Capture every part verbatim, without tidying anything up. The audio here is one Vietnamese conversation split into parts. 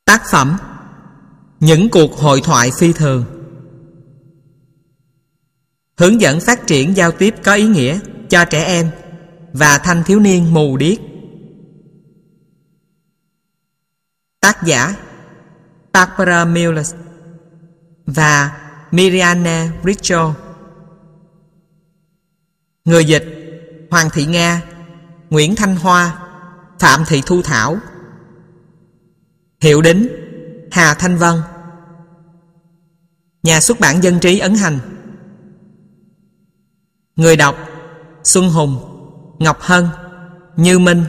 Tác phẩm Những cuộc hội thoại phi thường. Hướng dẫn phát triển giao tiếp có ý nghĩa cho trẻ em và thanh thiếu niên mù điếc. Tác giả Barbara Miller và Miriana Richo. Người dịch Hoàng Thị Nga, Nguyễn Thanh Hoa, Phạm Thị Thu Thảo. Hiệu đính Hà Thanh Vân. Nhà xuất bản Dân Trí ấn hành. Người đọc Xuân Hùng, Ngọc Hân, Như Minh.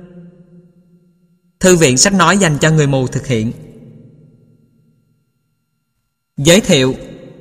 Thư viện sách nói dành cho người mù thực hiện. Giới thiệu.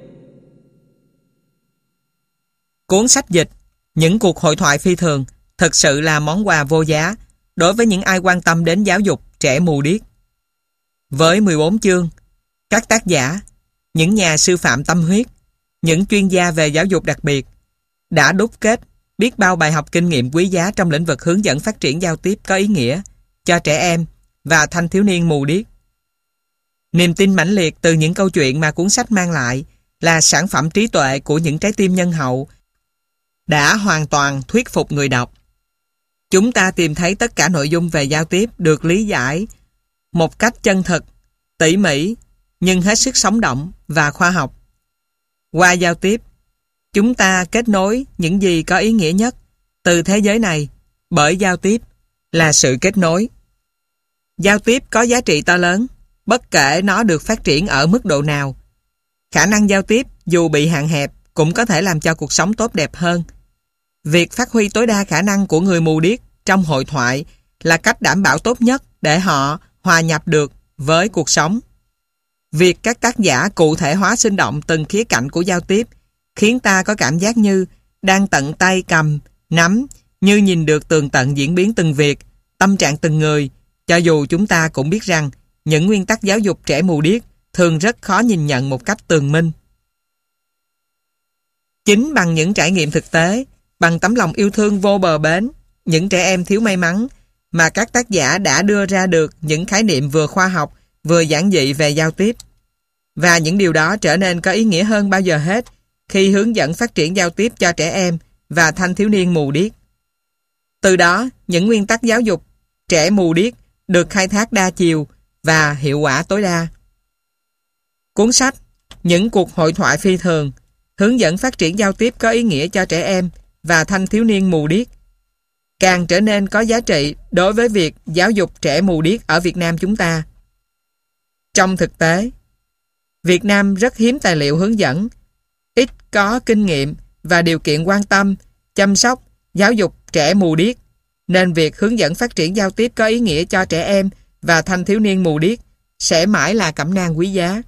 Cuốn sách dịch Những cuộc hội thoại phi thường thực sự là món quà vô giá đối với những ai quan tâm đến giáo dục trẻ mù điếc. Với mười bốn chương, các tác giả, những nhà sư phạm tâm huyết, những chuyên gia về giáo dục đặc biệt đã đúc kết biết bao bài học kinh nghiệm quý giá trong lĩnh vực hướng dẫn phát triển giao tiếp có ý nghĩa cho trẻ em và thanh thiếu niên mù điếc. Niềm tin mãnh liệt từ những câu chuyện mà cuốn sách mang lại là sản phẩm trí tuệ của những trái tim nhân hậu đã hoàn toàn thuyết phục người đọc. Chúng ta tìm thấy tất cả nội dung về giao tiếp được lý giải một cách chân thực, tỉ mỉ, nhưng hết sức sống động và khoa học. Qua giao tiếp, chúng ta kết nối những gì có ý nghĩa nhất từ thế giới này, bởi giao tiếp là sự kết nối. Giao tiếp có giá trị to lớn, bất kể nó được phát triển ở mức độ nào. Khả năng giao tiếp dù bị hạn hẹp cũng có thể làm cho cuộc sống tốt đẹp hơn. Việc phát huy tối đa khả năng của người mù điếc trong hội thoại là cách đảm bảo tốt nhất để họ hòa nhập được với cuộc sống. Việc các tác giả cụ thể hóa sinh động từng khía cạnh của giao tiếp khiến ta có cảm giác như đang tận tay cầm, nắm, như nhìn được tường tận diễn biến từng việc, tâm trạng từng người, cho dù chúng ta cũng biết rằng những nguyên tắc giáo dục trẻ mù điếc thường rất khó nhìn nhận một cách tường minh. Chính bằng những trải nghiệm thực tế, bằng tấm lòng yêu thương vô bờ bến, những trẻ em thiếu may mắn, mà các tác giả đã đưa ra được những khái niệm vừa khoa học, vừa giản dị về giao tiếp. Và những điều đó trở nên có ý nghĩa hơn bao giờ hết khi hướng dẫn phát triển giao tiếp cho trẻ em và thanh thiếu niên mù điếc. Từ đó, những nguyên tắc giáo dục trẻ mù điếc được khai thác đa chiều và hiệu quả tối đa. Cuốn sách Những cuộc hội thoại phi thường hướng dẫn phát triển giao tiếp có ý nghĩa cho trẻ em và thanh thiếu niên mù điếc càng trở nên có giá trị đối với việc giáo dục trẻ mù điếc ở Việt Nam chúng ta. Trong thực tế, Việt Nam rất hiếm tài liệu hướng dẫn, ít có kinh nghiệm và điều kiện quan tâm, chăm sóc, giáo dục trẻ mù điếc, nên việc hướng dẫn phát triển giao tiếp có ý nghĩa cho trẻ em và thanh thiếu niên mù điếc sẽ mãi là cẩm nang quý giá.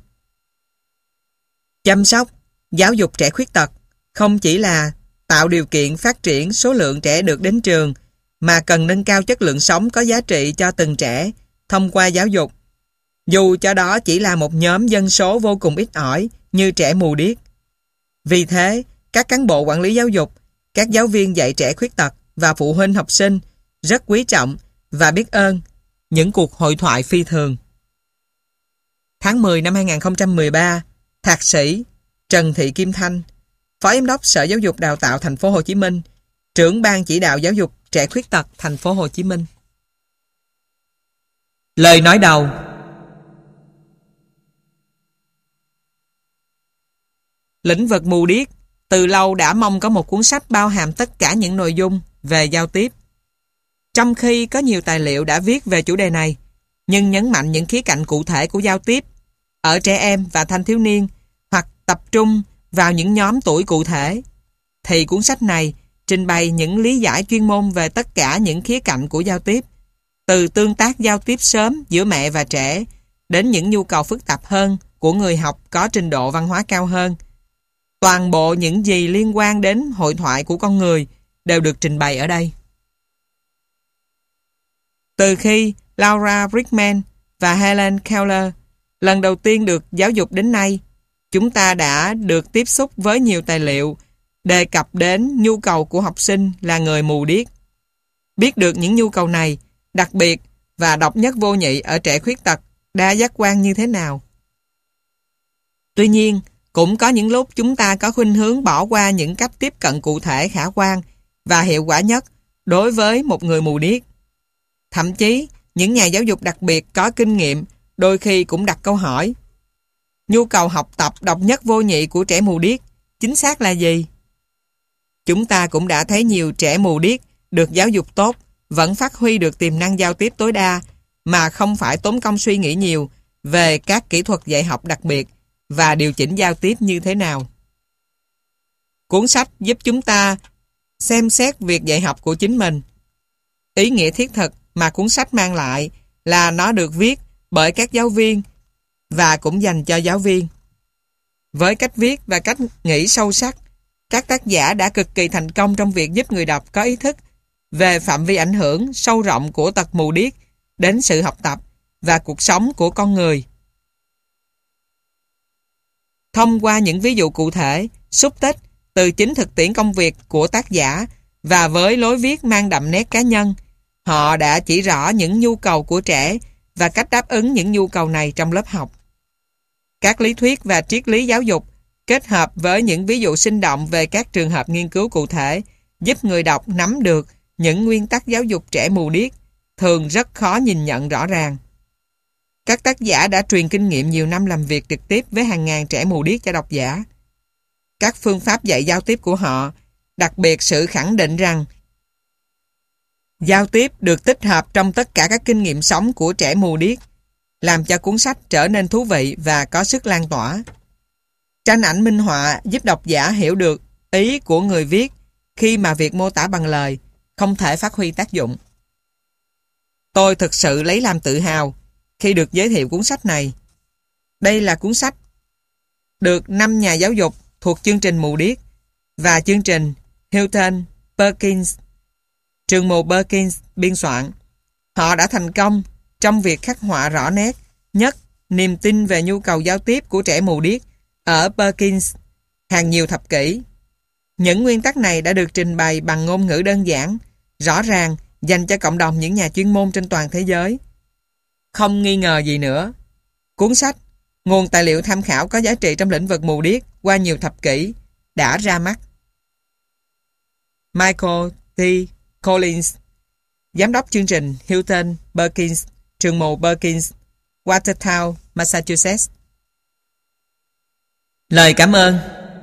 Chăm sóc, giáo dục trẻ khuyết tật không chỉ là tạo điều kiện phát triển số lượng trẻ được đến trường, mà cần nâng cao chất lượng sống có giá trị cho từng trẻ thông qua giáo dục, dù cho đó chỉ là một nhóm dân số vô cùng ít ỏi như trẻ mù điếc. Vì thế, các cán bộ quản lý giáo dục, các giáo viên dạy trẻ khuyết tật và phụ huynh học sinh rất quý trọng và biết ơn những cuộc hội thoại phi thường. Tháng mười năm hai nghìn không trăm mười ba, Thạc sĩ Trần Thị Kim Thanh, Phó Giám đốc Sở Giáo dục Đào tạo Thành phố Hồ Chí Minh, trưởng ban chỉ đạo giáo dục trẻ khuyết tật Thành phố Hồ Chí Minh. Lời nói đầu. Lĩnh vực mù điếc từ lâu đã mong có một cuốn sách bao hàm tất cả những nội dung về giao tiếp. Trong khi có nhiều tài liệu đã viết về chủ đề này, nhưng nhấn mạnh những khía cạnh cụ thể của giao tiếp ở trẻ em và thanh thiếu niên hoặc tập trung vào những nhóm tuổi cụ thể, thì cuốn sách này trình bày những lý giải chuyên môn về tất cả những khía cạnh của giao tiếp, từ tương tác giao tiếp sớm giữa mẹ và trẻ đến những nhu cầu phức tạp hơn của người học có trình độ văn hóa cao hơn. Toàn bộ những gì liên quan đến hội thoại của con người đều được trình bày ở đây. Từ khi Laura Brickman và Helen Keller lần đầu tiên được giáo dục đến nay, chúng ta đã được tiếp xúc với nhiều tài liệu đề cập đến nhu cầu của học sinh là người mù điếc. Biết được những nhu cầu này đặc biệt và độc nhất vô nhị ở trẻ khuyết tật đa giác quan như thế nào. Tuy nhiên, cũng có những lúc chúng ta có khuynh hướng bỏ qua những cách tiếp cận cụ thể khả quan và hiệu quả nhất đối với một người mù điếc. Thậm chí, những nhà giáo dục đặc biệt có kinh nghiệm đôi khi cũng đặt câu hỏi: nhu cầu học tập độc nhất vô nhị của trẻ mù điếc chính xác là gì? Chúng ta cũng đã thấy nhiều trẻ mù điếc được giáo dục tốt vẫn phát huy được tiềm năng giao tiếp tối đa mà không phải tốn công suy nghĩ nhiều về các kỹ thuật dạy học đặc biệt và điều chỉnh giao tiếp như thế nào. Cuốn sách giúp chúng ta xem xét việc dạy học của chính mình. Ý nghĩa thiết thực mà cuốn sách mang lại là nó được viết bởi các giáo viên và cũng dành cho giáo viên. Với cách viết và cách nghĩ sâu sắc, các tác giả đã cực kỳ thành công trong việc giúp người đọc có ý thức về phạm vi ảnh hưởng sâu rộng của tật mù điếc đến sự học tập và cuộc sống của con người. Thông qua những ví dụ cụ thể, xúc tích từ chính thực tiễn công việc của tác giả và với lối viết mang đậm nét cá nhân, họ đã chỉ rõ những nhu cầu của trẻ và cách đáp ứng những nhu cầu này trong lớp học. Các lý thuyết và triết lý giáo dục kết hợp với những ví dụ sinh động về các trường hợp nghiên cứu cụ thể giúp người đọc nắm được những nguyên tắc giáo dục trẻ mù điếc thường rất khó nhìn nhận rõ ràng. Các tác giả đã truyền kinh nghiệm nhiều năm làm việc trực tiếp với hàng ngàn trẻ mù điếc cho độc giả. Các phương pháp dạy giao tiếp của họ, đặc biệt sự khẳng định rằng giao tiếp được tích hợp trong tất cả các kinh nghiệm sống của trẻ mù điếc, làm cho cuốn sách trở nên thú vị và có sức lan tỏa. Tranh ảnh minh họa giúp độc giả hiểu được ý của người viết khi mà việc mô tả bằng lời không thể phát huy tác dụng. Tôi thực sự lấy làm tự hào khi được giới thiệu cuốn sách này. Đây là cuốn sách được năm nhà giáo dục thuộc chương trình mù điếc và chương trình Hilton Perkins, trường mù Perkins biên soạn. Họ đã thành công trong việc khắc họa rõ nét nhất niềm tin về nhu cầu giao tiếp của trẻ mù điếc ở Perkins hàng nhiều thập kỷ. Những nguyên tắc này đã được trình bày bằng ngôn ngữ đơn giản, rõ ràng dành cho cộng đồng những nhà chuyên môn trên toàn thế giới. Không nghi ngờ gì nữa, cuốn sách, nguồn tài liệu tham khảo có giá trị trong lĩnh vực mù điếc qua nhiều thập kỷ, đã ra mắt. Michael T. Collins, giám đốc chương trình Hilton Perkins, trường mù Perkins, Watertown, Massachusetts. Lời cảm ơn.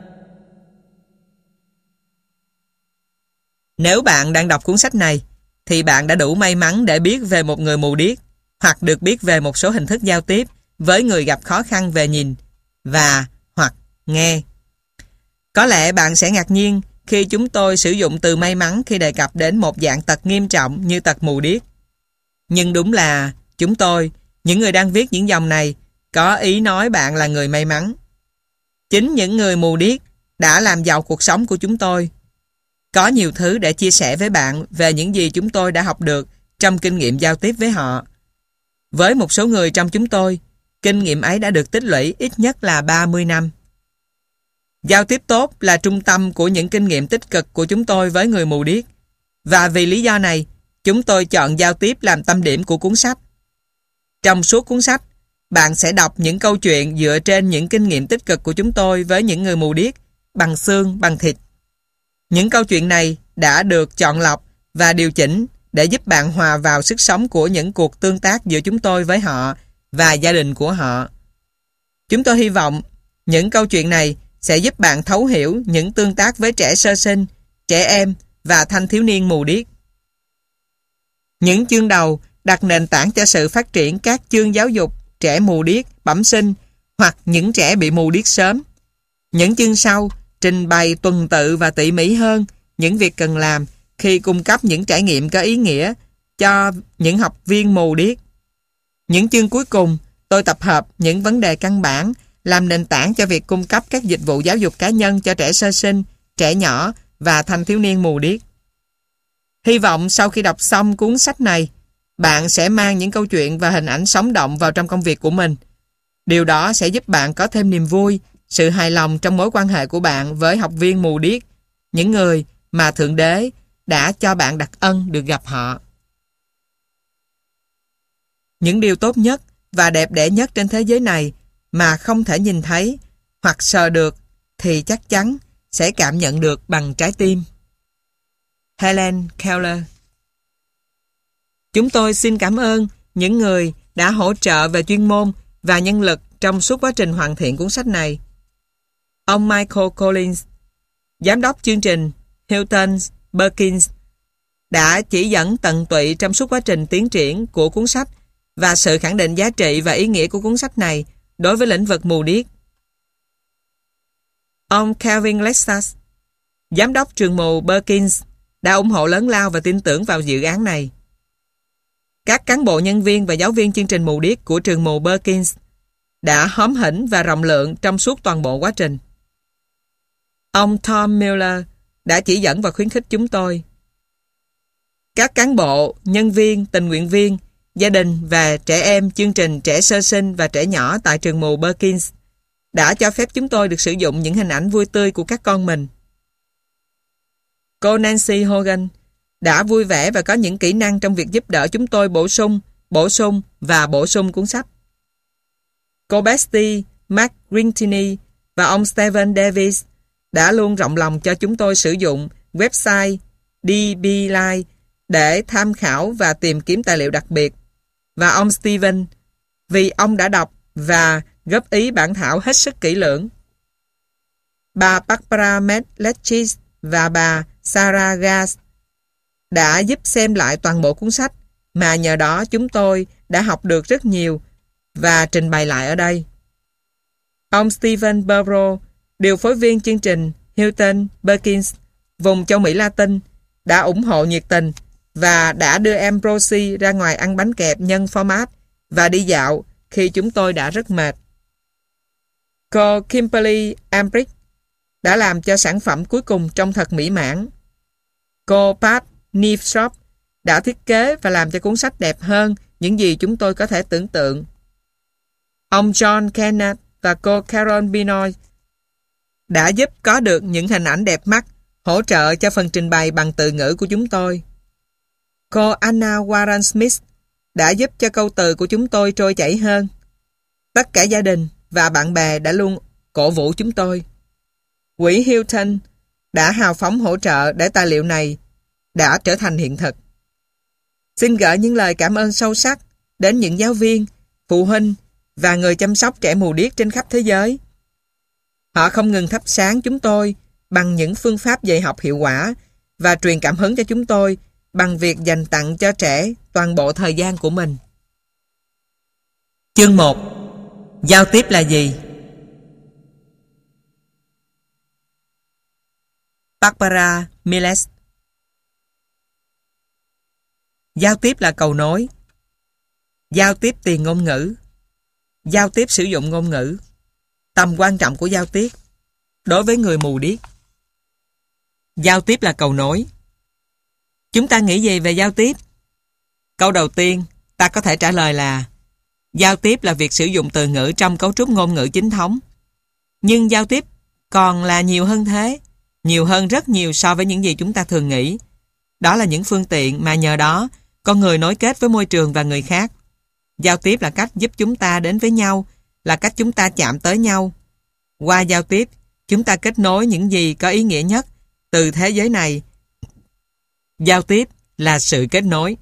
Nếu bạn đang đọc cuốn sách này, thì bạn đã đủ may mắn để biết về một người mù điếc, hoặc được biết về một số hình thức giao tiếp với người gặp khó khăn về nhìn và hoặc nghe. Có lẽ bạn sẽ ngạc nhiên khi chúng tôi sử dụng từ may mắn khi đề cập đến một dạng tật nghiêm trọng như tật mù điếc. Nhưng đúng là chúng tôi, những người đang viết những dòng này, có ý nói bạn là người may mắn. Chính những người mù điếc đã làm giàu cuộc sống của chúng tôi. Có nhiều thứ để chia sẻ với bạn về những gì chúng tôi đã học được trong kinh nghiệm giao tiếp với họ. Với một số người trong chúng tôi, kinh nghiệm ấy đã được tích lũy ít nhất là ba mươi năm. Giao tiếp tốt là trung tâm của những kinh nghiệm tích cực của chúng tôi với người mù điếc. Và vì lý do này, chúng tôi chọn giao tiếp làm tâm điểm của cuốn sách. Trong suốt cuốn sách, bạn sẽ đọc những câu chuyện dựa trên những kinh nghiệm tích cực của chúng tôi với những người mù điếc, bằng xương, bằng thịt. Những câu chuyện này đã được chọn lọc và điều chỉnh để giúp bạn hòa vào sức sống của những cuộc tương tác giữa chúng tôi với họ và gia đình của họ. Chúng tôi hy vọng những câu chuyện này sẽ giúp bạn thấu hiểu những tương tác với trẻ sơ sinh, trẻ em và thanh thiếu niên mù điếc. Những chương đầu đặt nền tảng cho sự phát triển các chương giáo dục trẻ mù điếc bẩm sinh hoặc những trẻ bị mù điếc sớm. Những chương sau trình bày tuần tự và tỉ mỉ hơn những việc cần làm khi cung cấp những trải nghiệm có ý nghĩa cho những học viên mù điếc. Những chương cuối cùng, tôi tập hợp những vấn đề căn bản làm nền tảng cho việc cung cấp các dịch vụ giáo dục cá nhân cho trẻ sơ sinh, trẻ nhỏ và thanh thiếu niên mù điếc. Hy vọng sau khi đọc xong cuốn sách này, bạn sẽ mang những câu chuyện và hình ảnh sống động vào trong công việc của mình. Điều đó sẽ giúp bạn có thêm niềm vui, sự hài lòng trong mối quan hệ của bạn với học viên mù điếc, những người mà Thượng Đế đã cho bạn đặc ân được gặp họ. Những điều tốt nhất và đẹp đẽ nhất trên thế giới này mà không thể nhìn thấy hoặc sờ được thì chắc chắn sẽ cảm nhận được bằng trái tim. Helen Keller. Chúng tôi xin cảm ơn những người đã hỗ trợ về chuyên môn và nhân lực trong suốt quá trình hoàn thiện cuốn sách này. Ông Michael Collins, giám đốc chương trình Hilton Perkins, đã chỉ dẫn tận tụy trong suốt quá trình tiến triển của cuốn sách và sự khẳng định giá trị và ý nghĩa của cuốn sách này đối với lĩnh vực mù điếc. Ông Calvin Lexus, giám đốc trường mù Perkins, đã ủng hộ lớn lao và tin tưởng vào dự án này. Các cán bộ nhân viên và giáo viên chương trình mù điếc của trường mù Perkins đã hóm hỉnh và rộng lượng trong suốt toàn bộ quá trình. Ông Tom Miller đã chỉ dẫn và khuyến khích chúng tôi. Các cán bộ, nhân viên, tình nguyện viên, gia đình và trẻ em chương trình trẻ sơ sinh và trẻ nhỏ tại trường mù Perkins đã cho phép chúng tôi được sử dụng những hình ảnh vui tươi của các con mình. Cô Nancy Hogan đã vui vẻ và có những kỹ năng trong việc giúp đỡ chúng tôi bổ sung, bổ sung và bổ sung cuốn sách. Cô Bestie McGrintney và ông Stephen Davis đã luôn rộng lòng cho chúng tôi sử dụng website đê bê Live để tham khảo và tìm kiếm tài liệu đặc biệt, và ông Stephen vì ông đã đọc và góp ý bản thảo hết sức kỹ lưỡng. Bà Barbara Medlechis và bà Sarah Gass đã giúp xem lại toàn bộ cuốn sách mà nhờ đó chúng tôi đã học được rất nhiều và trình bày lại ở đây. Ông Stephen Burrow, điều phối viên chương trình Hilton Perkins, vùng châu Mỹ Latin, đã ủng hộ nhiệt tình và đã đưa em Rosie ra ngoài ăn bánh kẹp nhân format và đi dạo khi chúng tôi đã rất mệt. Cô Kimberly Ambrick đã làm cho sản phẩm cuối cùng trông thật mỹ mãn. Cô Pat Nivshop đã thiết kế và làm cho cuốn sách đẹp hơn những gì chúng tôi có thể tưởng tượng. Ông John Kenneth và cô Carol Binoy đã giúp có được những hình ảnh đẹp mắt, hỗ trợ cho phần trình bày bằng từ ngữ của chúng tôi. Cô Anna Warren Smith đã giúp cho câu từ của chúng tôi trôi chảy hơn. Tất cả gia đình và bạn bè đã luôn cổ vũ chúng tôi. Quỹ Hilton đã hào phóng hỗ trợ để tài liệu này đã trở thành hiện thực. Xin gửi những lời cảm ơn sâu sắc đến những giáo viên, phụ huynh và người chăm sóc trẻ mù điếc trên khắp thế giới. Họ không ngừng thắp sáng chúng tôi bằng những phương pháp dạy học hiệu quả và truyền cảm hứng cho chúng tôi bằng việc dành tặng cho trẻ toàn bộ thời gian của mình. Chương một. Giao tiếp là gì? Barbara Miles. Giao tiếp là cầu nối. Giao tiếp tiền ngôn ngữ. Giao tiếp sử dụng ngôn ngữ. Tầm quan trọng của giao tiếp đối với người mù điếc. Giao tiếp là cầu nối. Chúng ta nghĩ gì về giao tiếp? Câu đầu tiên, ta có thể trả lời là giao tiếp là việc sử dụng từ ngữ trong cấu trúc ngôn ngữ chính thống. Nhưng giao tiếp còn là nhiều hơn thế, nhiều hơn rất nhiều so với những gì chúng ta thường nghĩ. Đó là những phương tiện mà nhờ đó con người nối kết với môi trường và người khác. Giao tiếp là cách giúp chúng ta đến với nhau, là cách chúng ta chạm tới nhau. Qua giao tiếp, chúng ta kết nối những gì có ý nghĩa nhất từ thế giới này. Giao tiếp là sự kết nối.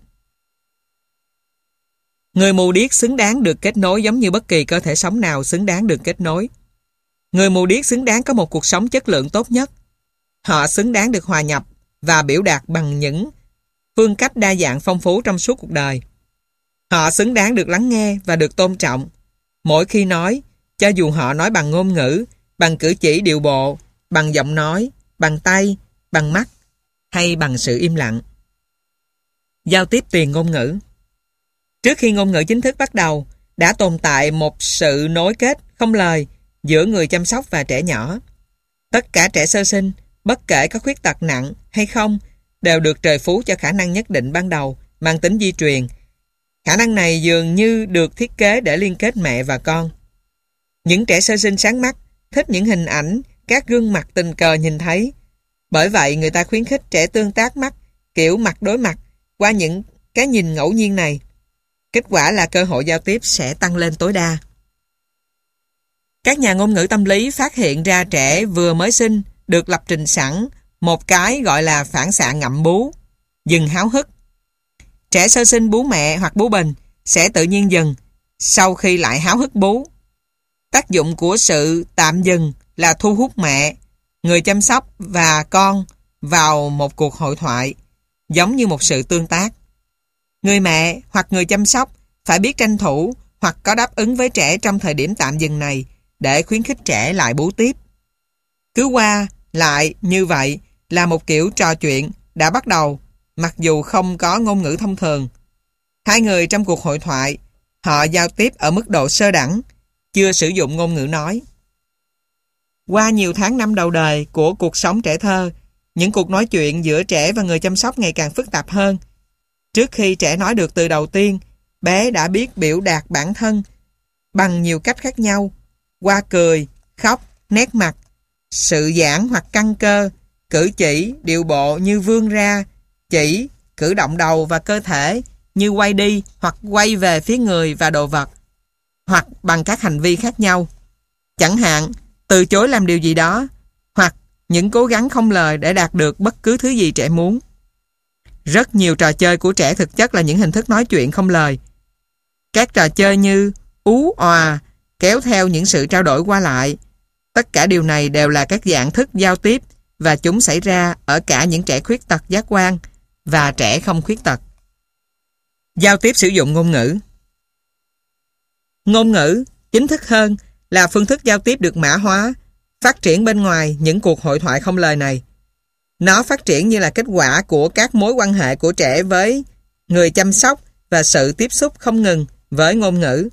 Người mù điếc xứng đáng được kết nối giống như bất kỳ cơ thể sống nào xứng đáng được kết nối. Người mù điếc xứng đáng có một cuộc sống chất lượng tốt nhất. Họ xứng đáng được hòa nhập và biểu đạt bằng những phương cách đa dạng phong phú trong suốt cuộc đời. Họ xứng đáng được lắng nghe và được tôn trọng. Mỗi khi nói, cho dù họ nói bằng ngôn ngữ, bằng cử chỉ điệu bộ, bằng giọng nói, bằng tay, bằng mắt hay bằng sự im lặng. Giao tiếp tiền ngôn ngữ. Trước khi ngôn ngữ chính thức bắt đầu, đã tồn tại một sự nối kết không lời giữa người chăm sóc và trẻ nhỏ. Tất cả trẻ sơ sinh, bất kể có khuyết tật nặng hay không, đều được trời phú cho khả năng nhất định ban đầu mang tính di truyền. Khả năng này dường như được thiết kế để liên kết mẹ và con. Những trẻ sơ sinh sáng mắt thích những hình ảnh các gương mặt tình cờ nhìn thấy. Bởi vậy người ta khuyến khích trẻ tương tác mắt kiểu mặt đối mặt qua những cái nhìn ngẫu nhiên này. Kết quả là cơ hội giao tiếp sẽ tăng lên tối đa. Các nhà ngôn ngữ tâm lý phát hiện ra trẻ vừa mới sinh được lập trình sẵn một cái gọi là phản xạ ngậm bú, dừng háo hức. Trẻ sơ sinh bú mẹ hoặc bú bình sẽ tự nhiên dừng sau khi lại háo hức bú. Tác dụng của sự tạm dừng là thu hút mẹ, người chăm sóc và con vào một cuộc hội thoại, giống như một sự tương tác. Người mẹ hoặc người chăm sóc phải biết tranh thủ hoặc có đáp ứng với trẻ trong thời điểm tạm dừng này để khuyến khích trẻ lại bú tiếp. Cứ qua lại như vậy là một kiểu trò chuyện đã bắt đầu, mặc dù không có ngôn ngữ thông thường. Hai người trong cuộc hội thoại, họ giao tiếp ở mức độ sơ đẳng, chưa sử dụng ngôn ngữ nói. Qua nhiều tháng năm đầu đời của cuộc sống trẻ thơ, những cuộc nói chuyện giữa trẻ và người chăm sóc ngày càng phức tạp hơn. Trước khi trẻ nói được từ đầu tiên, bé đã biết biểu đạt bản thân bằng nhiều cách khác nhau, qua cười, khóc, nét mặt, sự giãn hoặc căng cơ, cử chỉ, điệu bộ như vươn ra, chỉ, cử động đầu và cơ thể như quay đi hoặc quay về phía người và đồ vật, hoặc bằng các hành vi khác nhau. Chẳng hạn, từ chối làm điều gì đó, hoặc những cố gắng không lời để đạt được bất cứ thứ gì trẻ muốn. Rất nhiều trò chơi của trẻ thực chất là những hình thức nói chuyện không lời. Các trò chơi như ú òa kéo theo những sự trao đổi qua lại. Tất cả điều này đều là các dạng thức giao tiếp và chúng xảy ra ở cả những trẻ khuyết tật giác quan và trẻ không khuyết tật. Giao tiếp sử dụng ngôn ngữ. Ngôn ngữ, chính thức hơn, là phương thức giao tiếp được mã hóa, phát triển bên ngoài những cuộc hội thoại không lời này. Nó phát triển như là kết quả của các mối quan hệ của trẻ với người chăm sóc và sự tiếp xúc không ngừng với ngôn ngữ.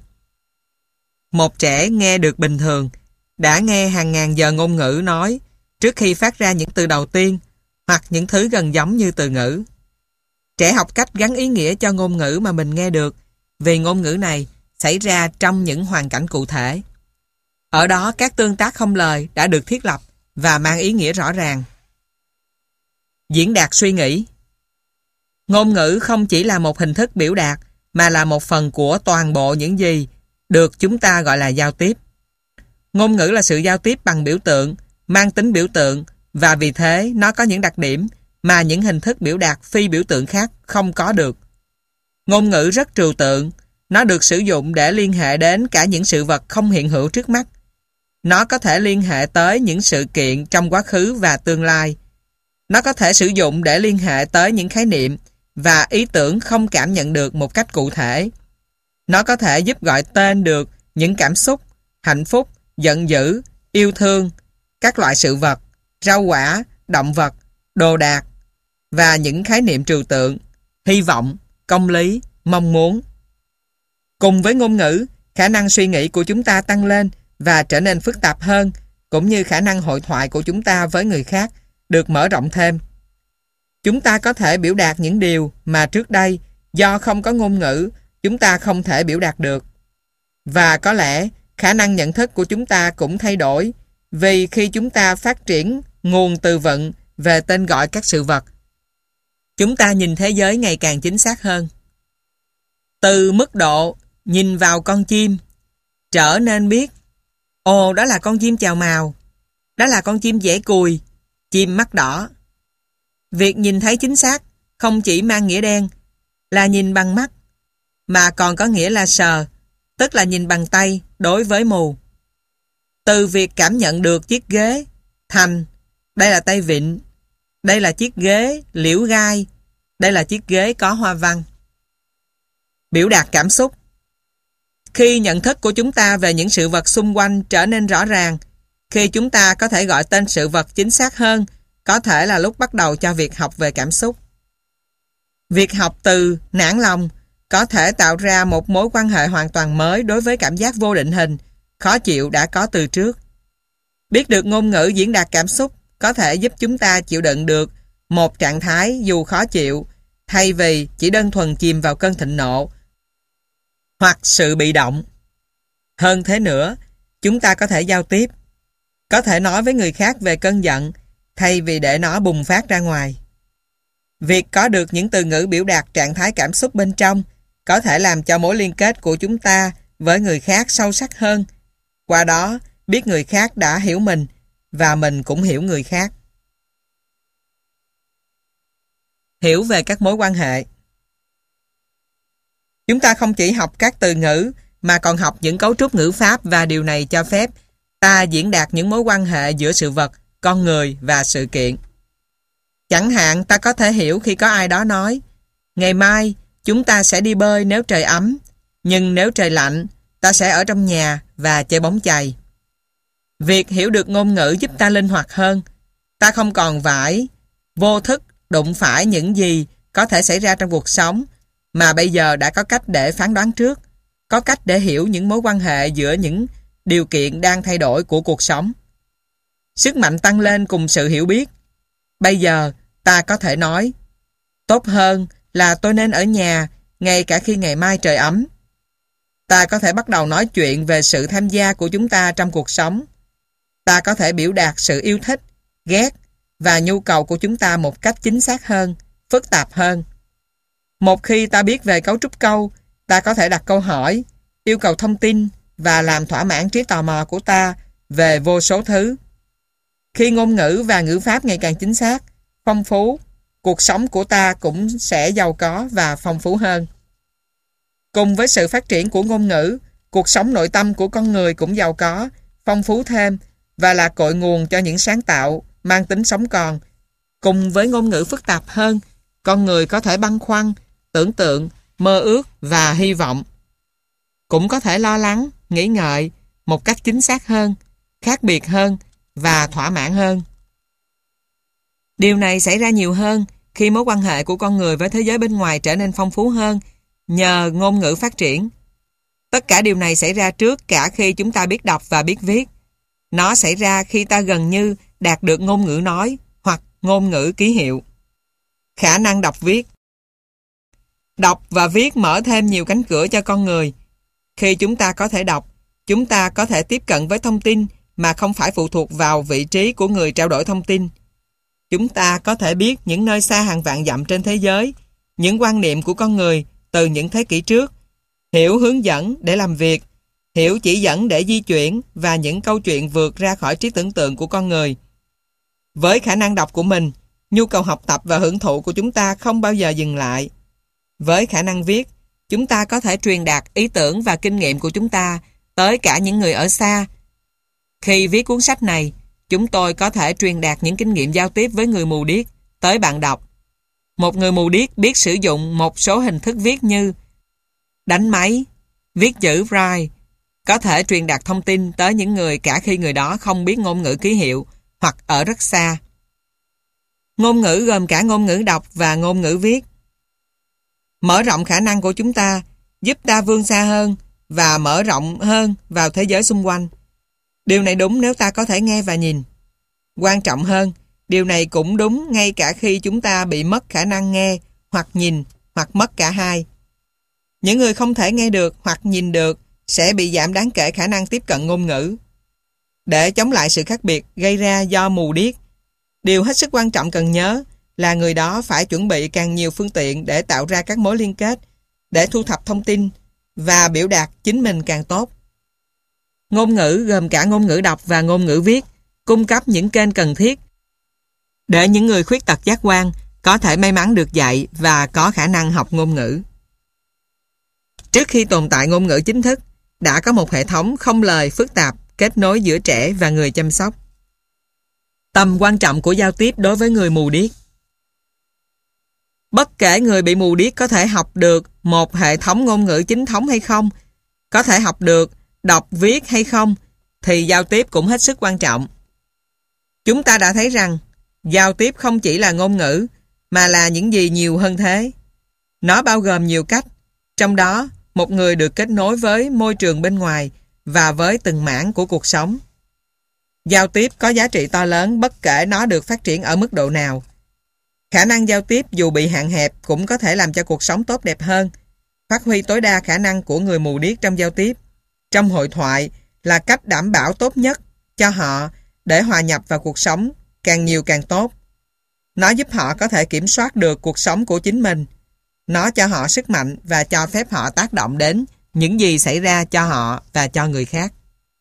Một trẻ nghe được bình thường đã nghe hàng ngàn giờ ngôn ngữ nói trước khi phát ra những từ đầu tiên hoặc những thứ gần giống như từ ngữ. Trẻ học cách gắn ý nghĩa cho ngôn ngữ mà mình nghe được vì ngôn ngữ này xảy ra trong những hoàn cảnh cụ thể. Ở đó các tương tác không lời đã được thiết lập và mang ý nghĩa rõ ràng. Diễn đạt suy nghĩ. Ngôn ngữ không chỉ là một hình thức biểu đạt mà là một phần của toàn bộ những gì được chúng ta gọi là giao tiếp. Ngôn ngữ là sự giao tiếp bằng biểu tượng, mang tính biểu tượng và vì thế nó có những đặc điểm mà những hình thức biểu đạt phi biểu tượng khác không có được. Ngôn ngữ rất trừu tượng, nó được sử dụng để liên hệ đến cả những sự vật không hiện hữu trước mắt. Nó có thể liên hệ tới những sự kiện trong quá khứ và tương lai. Nó có thể sử dụng để liên hệ tới những khái niệm và ý tưởng không cảm nhận được một cách cụ thể. Nó có thể giúp gọi tên được những cảm xúc, hạnh phúc, giận dữ, yêu thương, các loại sự vật, rau quả, động vật, đồ đạc và những khái niệm trừu tượng, hy vọng, công lý, mong muốn. Cùng với ngôn ngữ, khả năng suy nghĩ của chúng ta tăng lên và trở nên phức tạp hơn, cũng như khả năng hội thoại của chúng ta với người khác được mở rộng thêm. Chúng ta có thể biểu đạt những điều mà trước đây do không có ngôn ngữ chúng ta không thể biểu đạt được. Và có lẽ khả năng nhận thức của chúng ta cũng thay đổi vì khi chúng ta phát triển nguồn từ vựng về tên gọi các sự vật, chúng ta nhìn thế giới ngày càng chính xác hơn. Từ mức độ nhìn vào con chim trở nên biết ồ, đó là con chim chào mào, đó là con chim dễ cùi, chim mắt đỏ. Việc nhìn thấy chính xác không chỉ mang nghĩa đen là nhìn bằng mắt, mà còn có nghĩa là sờ, tức là nhìn bằng tay đối với mù. Từ việc cảm nhận được chiếc ghế thành đây là tay vịn, đây là chiếc ghế liễu gai, đây là chiếc ghế có hoa văn. Biểu đạt cảm xúc. Khi nhận thức của chúng ta về những sự vật xung quanh trở nên rõ ràng, khi chúng ta có thể gọi tên sự vật chính xác hơn, có thể là lúc bắt đầu cho việc học về cảm xúc. Việc học từ nản lòng có thể tạo ra một mối quan hệ hoàn toàn mới đối với cảm giác vô định hình, khó chịu đã có từ trước. Biết được ngôn ngữ diễn đạt cảm xúc có thể giúp chúng ta chịu đựng được một trạng thái dù khó chịu, thay vì chỉ đơn thuần chìm vào cơn thịnh nộ hoặc sự bị động. Hơn thế nữa, chúng ta có thể giao tiếp, có thể nói với người khác về cơn giận thay vì để nó bùng phát ra ngoài. Việc có được những từ ngữ biểu đạt trạng thái cảm xúc bên trong có thể làm cho mối liên kết của chúng ta với người khác sâu sắc hơn. Qua đó, biết người khác đã hiểu mình và mình cũng hiểu người khác. Hiểu về các mối quan hệ. Chúng ta không chỉ học các từ ngữ mà còn học những cấu trúc ngữ pháp, và điều này cho phép ta diễn đạt những mối quan hệ giữa sự vật, con người và sự kiện. Chẳng hạn, ta có thể hiểu khi có ai đó nói: ngày mai chúng ta sẽ đi bơi nếu trời ấm, nhưng nếu trời lạnh ta sẽ ở trong nhà và chơi bóng chày. Việc hiểu được ngôn ngữ giúp ta linh hoạt hơn. Ta không còn phải vô thức đụng phải những gì có thể xảy ra trong cuộc sống, mà bây giờ đã có cách để phán đoán trước, có cách để hiểu những mối quan hệ giữa những điều kiện đang thay đổi của cuộc sống. Sức mạnh tăng lên cùng sự hiểu biết. Bây giờ ta có thể nói: tốt hơn là tôi nên ở nhà ngay cả khi ngày mai trời ấm. Ta có thể bắt đầu nói chuyện về sự tham gia của chúng ta trong cuộc sống. Ta có thể biểu đạt sự yêu thích, ghét và nhu cầu của chúng ta một cách chính xác hơn, phức tạp hơn. Một khi ta biết về cấu trúc câu, ta có thể đặt câu hỏi, yêu cầu thông tin và làm thỏa mãn trí tò mò của ta về vô số thứ. Khi ngôn ngữ và ngữ pháp ngày càng chính xác, phong phú, cuộc sống của ta cũng sẽ giàu có và phong phú hơn. Cùng với sự phát triển của ngôn ngữ, cuộc sống nội tâm của con người cũng giàu có, phong phú thêm và là cội nguồn cho những sáng tạo mang tính sống còn. Cùng với ngôn ngữ phức tạp hơn, con người có thể băn khoăn, tưởng tượng, mơ ước và hy vọng. Cũng có thể lo lắng, nghĩ ngợi một cách chính xác hơn, khác biệt hơn và thỏa mãn hơn. Điều này xảy ra nhiều hơn khi mối quan hệ của con người với thế giới bên ngoài trở nên phong phú hơn nhờ ngôn ngữ phát triển. Tất cả điều này xảy ra trước cả khi chúng ta biết đọc và biết viết. Nó xảy ra khi ta gần như đạt được ngôn ngữ nói hoặc ngôn ngữ ký hiệu. Khả năng đọc viết. Đọc và viết mở thêm nhiều cánh cửa cho con người. Khi chúng ta có thể đọc, chúng ta có thể tiếp cận với thông tin mà không phải phụ thuộc vào vị trí của người trao đổi thông tin. Chúng ta có thể biết những nơi xa hàng vạn dặm trên thế giới, những quan niệm của con người từ những thế kỷ trước, hiểu hướng dẫn để làm việc, hiểu chỉ dẫn để di chuyển và những câu chuyện vượt ra khỏi trí tưởng tượng của con người. Với khả năng đọc của mình, nhu cầu học tập và hưởng thụ của chúng ta không bao giờ dừng lại. Với khả năng viết, chúng ta có thể truyền đạt ý tưởng và kinh nghiệm của chúng ta tới cả những người ở xa. Khi viết cuốn sách này, chúng tôi có thể truyền đạt những kinh nghiệm giao tiếp với người mù điếc tới bạn đọc. Một người mù điếc biết sử dụng một số hình thức viết như đánh máy, viết chữ Braille, có thể truyền đạt thông tin tới những người cả khi người đó không biết ngôn ngữ ký hiệu hoặc ở rất xa. Ngôn ngữ gồm cả ngôn ngữ đọc và ngôn ngữ viết. Mở rộng khả năng của chúng ta giúp ta vươn xa hơn và mở rộng hơn vào thế giới xung quanh. Điều này đúng nếu ta có thể nghe và nhìn. Quan trọng hơn, điều này cũng đúng ngay cả khi chúng ta bị mất khả năng nghe hoặc nhìn hoặc mất cả hai. Những người không thể nghe được hoặc nhìn được sẽ bị giảm đáng kể khả năng tiếp cận ngôn ngữ. Để chống lại sự khác biệt gây ra do mù điếc, điều hết sức quan trọng cần nhớ là người đó phải chuẩn bị càng nhiều phương tiện để tạo ra các mối liên kết, để thu thập thông tin và biểu đạt chính mình càng tốt. Ngôn ngữ gồm cả ngôn ngữ đọc và ngôn ngữ viết, cung cấp những kênh cần thiết để những người khuyết tật giác quan có thể may mắn được dạy và có khả năng học ngôn ngữ. Trước khi tồn tại ngôn ngữ chính thức, đã có một hệ thống không lời phức tạp kết nối giữa trẻ và người chăm sóc. Tầm quan trọng của giao tiếp đối với người mù điếc. Bất kể người bị mù điếc có thể học được một hệ thống ngôn ngữ chính thống hay không, có thể học được đọc viết hay không, thì giao tiếp cũng hết sức quan trọng. Chúng ta đã thấy rằng giao tiếp không chỉ là ngôn ngữ mà là những gì nhiều hơn thế. Nó bao gồm nhiều cách, trong đó một người được kết nối với môi trường bên ngoài và với từng mảng của cuộc sống. Giao tiếp có giá trị to lớn bất kể nó được phát triển ở mức độ nào. Khả năng giao tiếp dù bị hạn hẹp cũng có thể làm cho cuộc sống tốt đẹp hơn. Phát huy tối đa khả năng của người mù điếc trong giao tiếp, trong hội thoại là cách đảm bảo tốt nhất cho họ để hòa nhập vào cuộc sống càng nhiều càng tốt. Nó giúp họ có thể kiểm soát được cuộc sống của chính mình. Nó cho họ sức mạnh và cho phép họ tác động đến những gì xảy ra cho họ và cho người khác.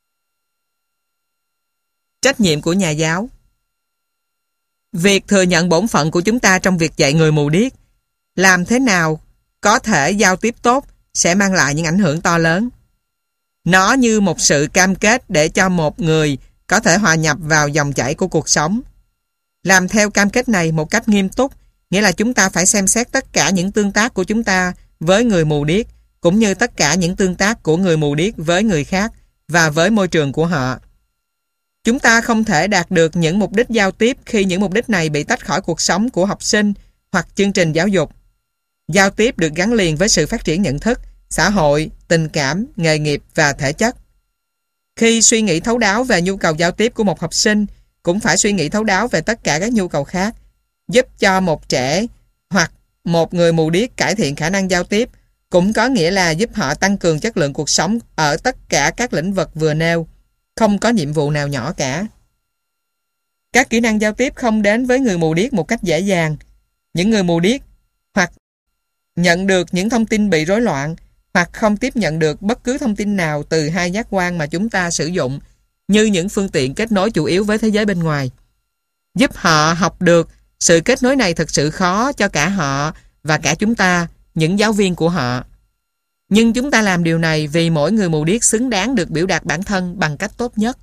Trách nhiệm của nhà giáo. Việc thừa nhận bổn phận của chúng ta trong việc dạy người mù điếc, làm thế nào có thể giao tiếp tốt sẽ mang lại những ảnh hưởng to lớn. Nó như một sự cam kết để cho một người có thể hòa nhập vào dòng chảy của cuộc sống. Làm theo cam kết này một cách nghiêm túc, nghĩa là chúng ta phải xem xét tất cả những tương tác của chúng ta với người mù điếc, cũng như tất cả những tương tác của người mù điếc với người khác và với môi trường của họ. Chúng ta không thể đạt được những mục đích giao tiếp khi những mục đích này bị tách khỏi cuộc sống của học sinh hoặc chương trình giáo dục. Giao tiếp được gắn liền với sự phát triển nhận thức, xã hội, tình cảm, nghề nghiệp và thể chất. Khi suy nghĩ thấu đáo về nhu cầu giao tiếp của một học sinh, cũng phải suy nghĩ thấu đáo về tất cả các nhu cầu khác, giúp cho một trẻ hoặc một người mù điếc cải thiện khả năng giao tiếp, cũng có nghĩa là giúp họ tăng cường chất lượng cuộc sống ở tất cả các lĩnh vực vừa nêu. Không có nhiệm vụ nào nhỏ cả. Các kỹ năng giao tiếp không đến với người mù điếc một cách dễ dàng. Những người mù điếc hoặc nhận được những thông tin bị rối loạn, hoặc không tiếp nhận được bất cứ thông tin nào từ hai giác quan mà chúng ta sử dụng như những phương tiện kết nối chủ yếu với thế giới bên ngoài. Giúp họ học được sự kết nối này thực sự khó cho cả họ và cả chúng ta, những giáo viên của họ. Nhưng chúng ta làm điều này vì mỗi người mù điếc xứng đáng được biểu đạt bản thân bằng cách tốt nhất.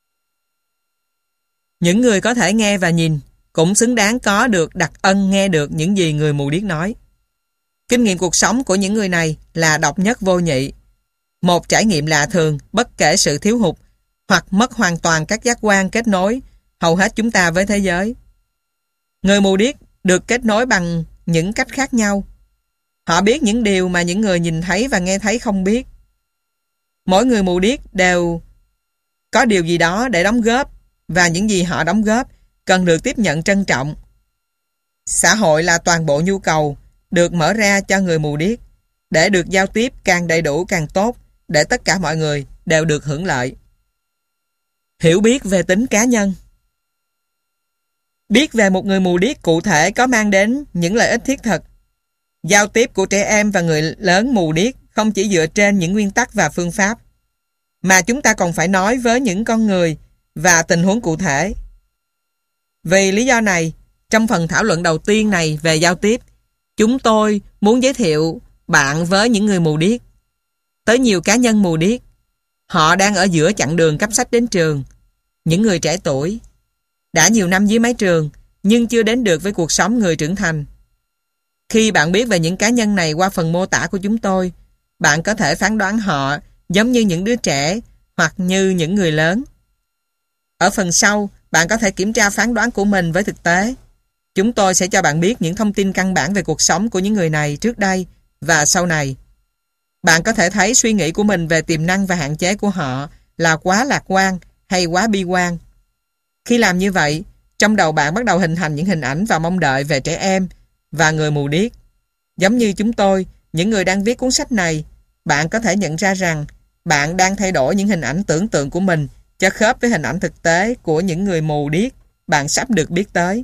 Những người có thể nghe và nhìn cũng xứng đáng có được đặc ân nghe được những gì người mù điếc nói. Kinh nghiệm cuộc sống của những người này là độc nhất vô nhị. Một trải nghiệm lạ thường, bất kể sự thiếu hụt hoặc mất hoàn toàn các giác quan kết nối hầu hết chúng ta với thế giới. Người mù điếc được kết nối bằng những cách khác nhau. Họ biết những điều mà những người nhìn thấy và nghe thấy không biết. Mỗi người mù điếc đều có điều gì đó để đóng góp, và những gì họ đóng góp cần được tiếp nhận trân trọng. Xã hội là toàn bộ nhu cầu được mở ra cho người mù điếc để được giao tiếp càng đầy đủ càng tốt, để tất cả mọi người đều được hưởng lợi. Hiểu biết về tính cá nhân. Biết về một người mù điếc cụ thể có mang đến những lợi ích thiết thực. Giao tiếp của trẻ em và người lớn mù điếc không chỉ dựa trên những nguyên tắc và phương pháp, mà chúng ta còn phải nói với những con người và tình huống cụ thể. Vì lý do này, trong phần thảo luận đầu tiên này về giao tiếp, chúng tôi muốn giới thiệu bạn với những người mù điếc, tới nhiều cá nhân mù điếc. Họ đang ở giữa chặng đường cấp sách đến trường. Những người trẻ tuổi, đã nhiều năm dưới mái trường, nhưng chưa đến được với cuộc sống người trưởng thành. Khi bạn biết về những cá nhân này qua phần mô tả của chúng tôi, bạn có thể phán đoán họ giống như những đứa trẻ hoặc như những người lớn. Ở phần sau, bạn có thể kiểm tra phán đoán của mình với thực tế. Chúng tôi sẽ cho bạn biết những thông tin căn bản về cuộc sống của những người này trước đây và sau này. Bạn có thể thấy suy nghĩ của mình về tiềm năng và hạn chế của họ là quá lạc quan hay quá bi quan. Khi làm như vậy, trong đầu bạn bắt đầu hình thành những hình ảnh và mong đợi về trẻ em và người mù điếc. Giống như chúng tôi, những người đang viết cuốn sách này, bạn có thể nhận ra rằng bạn đang thay đổi những hình ảnh tưởng tượng của mình cho khớp với hình ảnh thực tế của những người mù điếc bạn sắp được biết tới.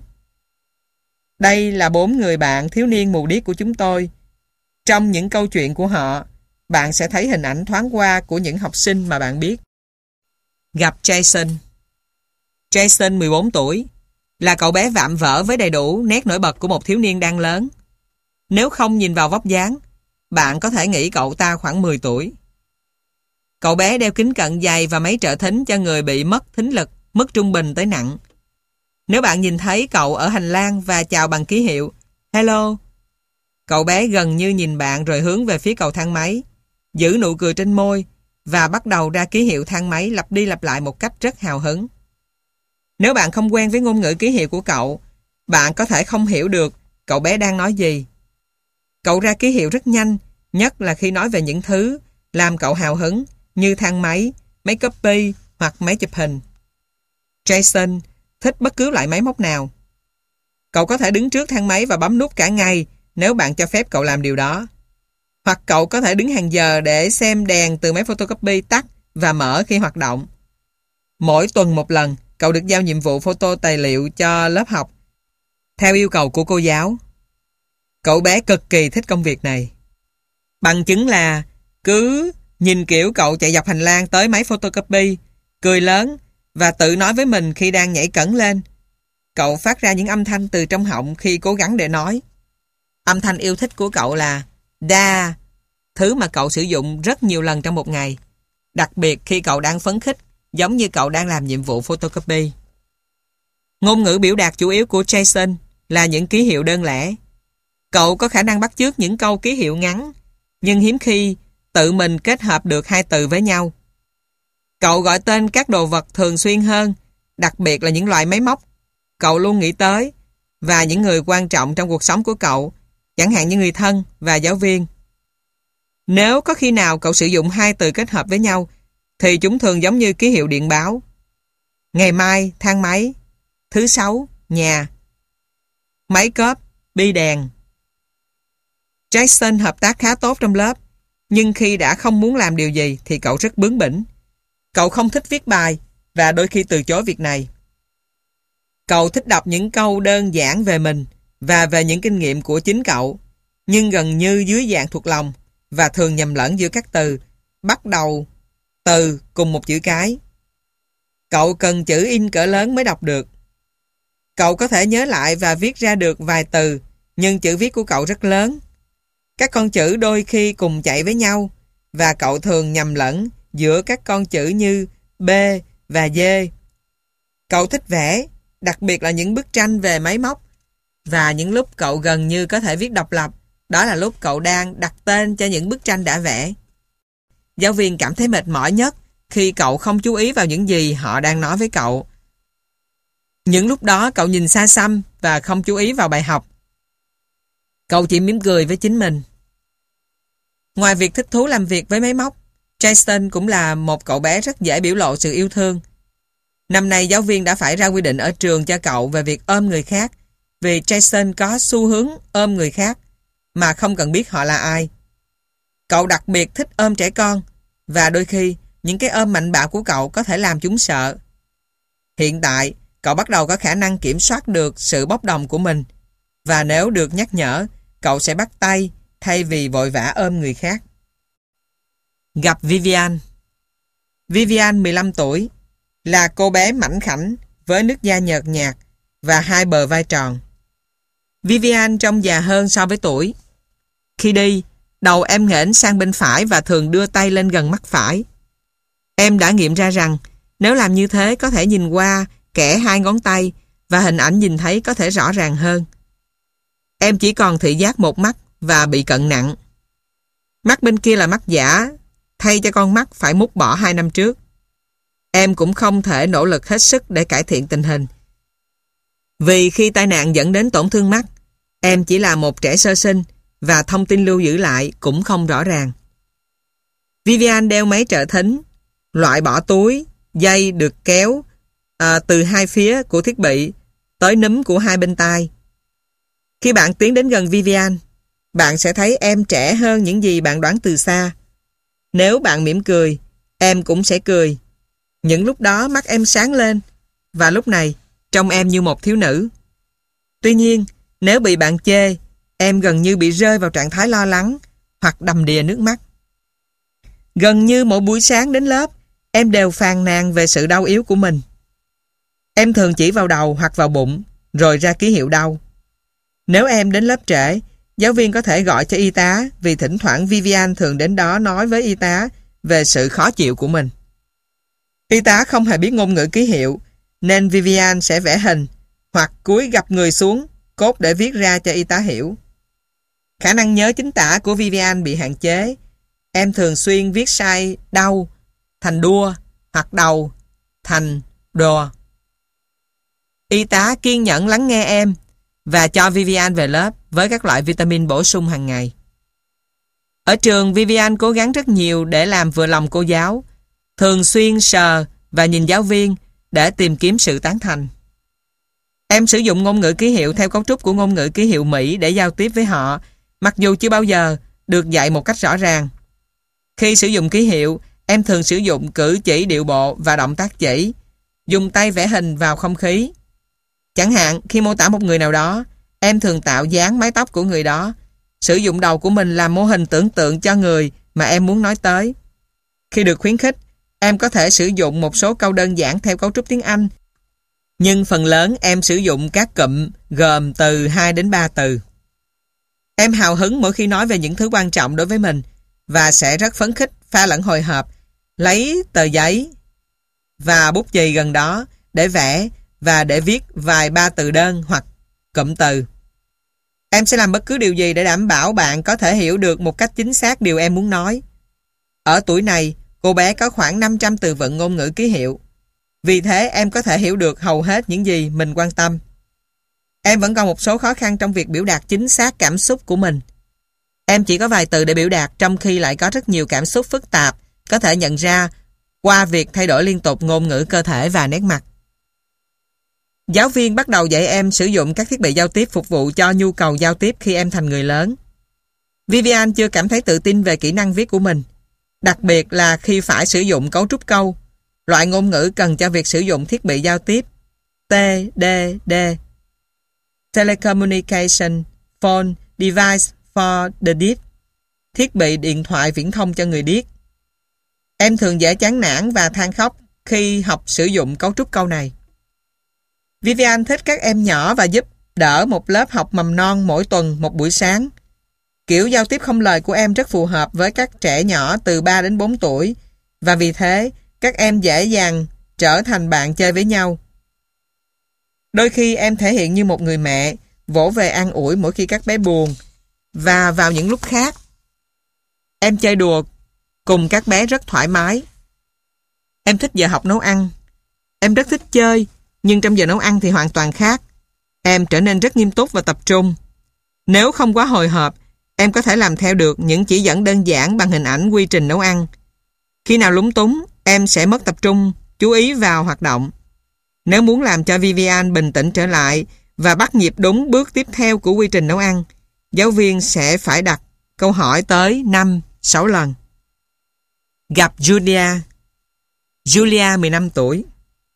Đây là bốn người bạn thiếu niên mù điếc của chúng tôi. Trong những câu chuyện của họ, bạn sẽ thấy hình ảnh thoáng qua của những học sinh mà bạn biết. Gặp Jason. Jason, mười bốn tuổi, là cậu bé vạm vỡ với đầy đủ nét nổi bật của một thiếu niên đang lớn. Nếu không nhìn vào vóc dáng, bạn có thể nghĩ cậu ta khoảng mười tuổi. Cậu bé đeo kính cận dày và máy trợ thính cho người bị mất thính lực, mức trung bình tới nặng. Nếu bạn nhìn thấy cậu ở hành lang và chào bằng ký hiệu Hello, cậu bé gần như nhìn bạn rồi hướng về phía cầu thang máy, giữ nụ cười trên môi và bắt đầu ra ký hiệu thang máy lặp đi lặp lại một cách rất hào hứng. Nếu bạn không quen với ngôn ngữ ký hiệu của cậu, bạn có thể không hiểu được cậu bé đang nói gì. Cậu ra ký hiệu rất nhanh, nhất là khi nói về những thứ làm cậu hào hứng như thang máy, máy copy hoặc máy chụp hình. Jason thích bất cứ loại máy móc nào. Cậu có thể đứng trước thang máy và bấm nút cả ngày nếu bạn cho phép cậu làm điều đó. Hoặc cậu có thể đứng hàng giờ để xem đèn từ máy photocopy tắt và mở khi hoạt động. Mỗi tuần một lần, cậu được giao nhiệm vụ photo tài liệu cho lớp học theo yêu cầu của cô giáo. Cậu bé cực kỳ thích công việc này. Bằng chứng là cứ nhìn kiểu cậu chạy dọc hành lang tới máy photocopy, cười lớn và tự nói với mình khi đang nhảy cẫng lên. Cậu phát ra những âm thanh từ trong họng khi cố gắng để nói. Âm thanh yêu thích của cậu là da, thứ mà cậu sử dụng rất nhiều lần trong một ngày, đặc biệt khi cậu đang phấn khích, giống như cậu đang làm nhiệm vụ photocopy. Ngôn ngữ biểu đạt chủ yếu của Jason là những ký hiệu đơn lẻ. Cậu có khả năng bắt chước những câu ký hiệu ngắn, nhưng hiếm khi tự mình kết hợp được hai từ với nhau. Cậu gọi tên các đồ vật thường xuyên hơn, đặc biệt là những loại máy móc cậu luôn nghĩ tới, và những người quan trọng trong cuộc sống của cậu, chẳng hạn như người thân và giáo viên. Nếu có khi nào cậu sử dụng hai từ kết hợp với nhau, thì chúng thường giống như ký hiệu điện báo. Ngày mai, thang máy. Thứ sáu, nhà. Máy cóp, bi đèn. Jason hợp tác khá tốt trong lớp, nhưng khi đã không muốn làm điều gì thì cậu rất bướng bỉnh. Cậu không thích viết bài và đôi khi từ chối việc này. Cậu thích đọc những câu đơn giản về mình và về những kinh nghiệm của chính cậu, nhưng gần như dưới dạng thuộc lòng và thường nhầm lẫn giữa các từ, bắt đầu từ cùng một chữ cái. Cậu cần chữ in cỡ lớn mới đọc được. Cậu có thể nhớ lại và viết ra được vài từ, nhưng chữ viết của cậu rất lớn. Các con chữ đôi khi cùng chạy với nhau, và cậu thường nhầm lẫn giữa các con chữ như B và D. Cậu thích vẽ, đặc biệt là những bức tranh về máy móc, và những lúc cậu gần như có thể viết độc lập, đó là lúc cậu đang đặt tên cho những bức tranh đã vẽ. Giáo viên cảm thấy mệt mỏi nhất khi cậu không chú ý vào những gì họ đang nói với cậu. Những lúc đó cậu nhìn xa xăm và không chú ý vào bài học. Cậu chỉ mỉm cười với chính mình. Ngoài việc thích thú làm việc với máy móc, Jason cũng là một cậu bé rất dễ biểu lộ sự yêu thương. Năm nay giáo viên đã phải ra quy định ở trường cho cậu về việc ôm người khác, vì Jason có xu hướng ôm người khác mà không cần biết họ là ai. Cậu đặc biệt thích ôm trẻ con, và đôi khi những cái ôm mạnh bạo của cậu có thể làm chúng sợ. Hiện tại, cậu bắt đầu có khả năng kiểm soát được sự bốc đồng của mình, và nếu được nhắc nhở, cậu sẽ bắt tay thay vì vội vã ôm người khác. Gặp Vivian. Vivian mười lăm tuổi, là cô bé mảnh khảnh với nước da nhợt nhạt và hai bờ vai tròn. Vivian trông già hơn so với tuổi. Khi đi, đầu em nghển sang bên phải và thường đưa tay lên gần mắt phải. Em đã nghiệm ra rằng nếu làm như thế có thể nhìn qua kẽ hai ngón tay và hình ảnh nhìn thấy có thể rõ ràng hơn. Em chỉ còn thị giác một mắt và bị cận nặng. Mắt bên kia là mắt giả, thay cho con mắt phải mút bỏ hai năm trước. Em cũng không thể nỗ lực hết sức để cải thiện tình hình. Vì khi tai nạn dẫn đến tổn thương mắt, em chỉ là một trẻ sơ sinh và thông tin lưu giữ lại cũng không rõ ràng. Vivian đeo máy trợ thính, loại bỏ túi, dây được kéo à, từ hai phía của thiết bị tới núm của hai bên tai. Khi bạn tiến đến gần Vivian, bạn sẽ thấy em trẻ hơn những gì bạn đoán từ xa. Nếu bạn mỉm cười, em cũng sẽ cười. Những lúc đó mắt em sáng lên, và lúc này trông em như một thiếu nữ. Tuy nhiên, nếu bị bạn chê, em gần như bị rơi vào trạng thái lo lắng hoặc đầm đìa nước mắt. Gần như mỗi buổi sáng đến lớp, em đều phàn nàn về sự đau yếu của mình. Em thường chỉ vào đầu hoặc vào bụng, rồi ra ký hiệu đau. Nếu em đến lớp trễ, giáo viên có thể gọi cho y tá, vì thỉnh thoảng Vivian thường đến đó nói với y tá về sự khó chịu của mình. Y tá không hề biết ngôn ngữ ký hiệu, nên Vivian sẽ vẽ hình hoặc cúi gập người xuống, cốt để viết ra cho y tá hiểu. Khả năng nhớ chính tả của Vivian bị hạn chế. Em thường xuyên viết sai đau thành đua hoặc đầu thành đò. Y tá kiên nhẫn lắng nghe em và cho Vivian về lớp với các loại vitamin bổ sung hàng ngày. Ở trường, Vivian cố gắng rất nhiều để làm vừa lòng cô giáo, thường xuyên sờ và nhìn giáo viên để tìm kiếm sự tán thành. Em sử dụng ngôn ngữ ký hiệu theo cấu trúc của ngôn ngữ ký hiệu Mỹ để giao tiếp với họ, mặc dù chưa bao giờ được dạy một cách rõ ràng. Khi sử dụng ký hiệu, em thường sử dụng cử chỉ điệu bộ và động tác chỉ, dùng tay vẽ hình vào không khí. Chẳng hạn, khi mô tả một người nào đó, Em thường tạo dáng mái tóc của người đó, sử dụng đầu của mình làm mô hình tưởng tượng cho người mà em muốn nói tới. Khi được khuyến khích, em có thể sử dụng một số câu đơn giản theo cấu trúc tiếng Anh, nhưng phần lớn em sử dụng các cụm gồm từ hai đến ba từ. Em hào hứng mỗi khi nói về những thứ quan trọng đối với mình và sẽ rất phấn khích pha lẫn hồi hộp, lấy tờ giấy và bút chì gần đó để vẽ và để viết vài ba từ đơn hoặc cụm từ. Em sẽ làm bất cứ điều gì để đảm bảo bạn có thể hiểu được một cách chính xác điều em muốn nói. Ở tuổi này, cô bé có khoảng năm trăm từ vựng ngôn ngữ ký hiệu. Vì thế em có thể hiểu được hầu hết những gì mình quan tâm. Em vẫn còn một số khó khăn trong việc biểu đạt chính xác cảm xúc của mình. Em chỉ có vài từ để biểu đạt, trong khi lại có rất nhiều cảm xúc phức tạp có thể nhận ra qua việc thay đổi liên tục ngôn ngữ cơ thể và nét mặt. Giáo viên bắt đầu dạy em sử dụng các thiết bị giao tiếp phục vụ cho nhu cầu giao tiếp khi em thành người lớn. Vivian chưa cảm thấy tự tin về kỹ năng viết của mình, đặc biệt là khi phải sử dụng cấu trúc câu, loại ngôn ngữ cần cho việc sử dụng thiết bị giao tiếp T D D, Telecommunication Phone Device for the Deaf, thiết bị điện thoại viễn thông cho người điếc. Em thường dễ chán nản và than khóc khi học sử dụng cấu trúc câu này. Vivian thích các em nhỏ và giúp đỡ một lớp học mầm non mỗi tuần một buổi sáng. Kiểu giao tiếp không lời của em rất phù hợp với các trẻ nhỏ từ ba đến bốn tuổi và vì thế các em dễ dàng trở thành bạn chơi với nhau. Đôi khi em thể hiện như một người mẹ, vỗ về an ủi mỗi khi các bé buồn, và vào những lúc khác em chơi đùa cùng các bé rất thoải mái. Em thích giờ học nấu ăn. Em rất thích chơi, nhưng trong giờ nấu ăn thì hoàn toàn khác. Em trở nên rất nghiêm túc và tập trung. Nếu không quá hồi hộp, em có thể làm theo được những chỉ dẫn đơn giản bằng hình ảnh quy trình nấu ăn. Khi nào lúng túng, em sẽ mất tập trung, chú ý vào hoạt động. Nếu muốn làm cho Vivian bình tĩnh trở lại và bắt nhịp đúng bước tiếp theo của quy trình nấu ăn, giáo viên sẽ phải đặt câu hỏi tới năm sáu lần. Gặp Julia. Julia mười lăm tuổi.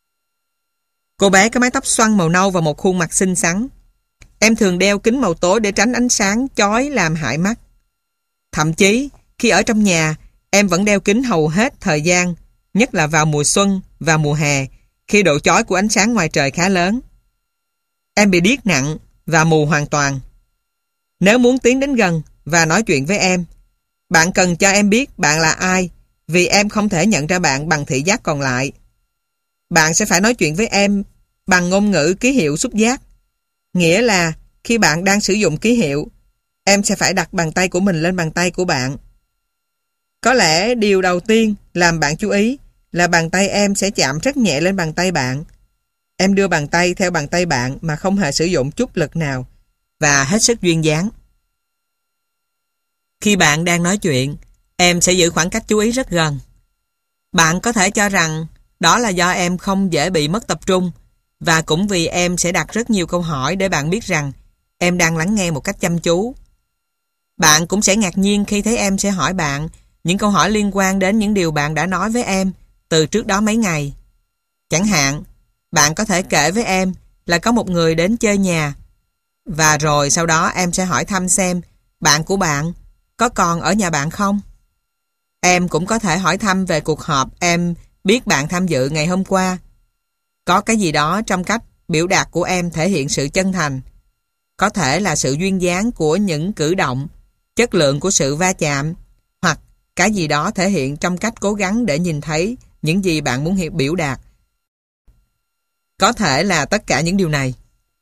Cô bé có mái tóc xoăn màu nâu và một khuôn mặt xinh xắn. Em thường đeo kính màu tối để tránh ánh sáng chói làm hại mắt. Thậm chí, khi ở trong nhà, em vẫn đeo kính hầu hết thời gian, nhất là vào mùa xuân và mùa hè, khi độ chói của ánh sáng ngoài trời khá lớn. Em bị điếc nặng và mù hoàn toàn. Nếu muốn tiến đến gần và nói chuyện với em, bạn cần cho em biết bạn là ai, vì em không thể nhận ra bạn bằng thị giác còn lại. Bạn sẽ phải nói chuyện với em bằng ngôn ngữ ký hiệu xúc giác. Nghĩa là khi bạn đang sử dụng ký hiệu, em sẽ phải đặt bàn tay của mình lên bàn tay của bạn. Có lẽ điều đầu tiên làm bạn chú ý là bàn tay em sẽ chạm rất nhẹ lên bàn tay bạn. Em đưa bàn tay theo bàn tay bạn mà không hề sử dụng chút lực nào và hết sức duyên dáng. Khi bạn đang nói chuyện, em sẽ giữ khoảng cách chú ý rất gần. Bạn có thể cho rằng đó là do em không dễ bị mất tập trung, và cũng vì em sẽ đặt rất nhiều câu hỏi để bạn biết rằng em đang lắng nghe một cách chăm chú. Bạn cũng sẽ ngạc nhiên khi thấy em sẽ hỏi bạn những câu hỏi liên quan đến những điều bạn đã nói với em từ trước đó mấy ngày. Chẳng hạn, bạn có thể kể với em là có một người đến chơi nhà, và rồi sau đó em sẽ hỏi thăm xem bạn của bạn có còn ở nhà bạn không. Em cũng có thể hỏi thăm về cuộc họp em biết bạn tham dự ngày hôm qua. Có cái gì đó trong cách biểu đạt của em thể hiện sự chân thành. Có thể là sự duyên dáng của những cử động, chất lượng của sự va chạm, hoặc cái gì đó thể hiện trong cách cố gắng để nhìn thấy những gì bạn muốn hiểu biểu đạt. Có thể là tất cả những điều này.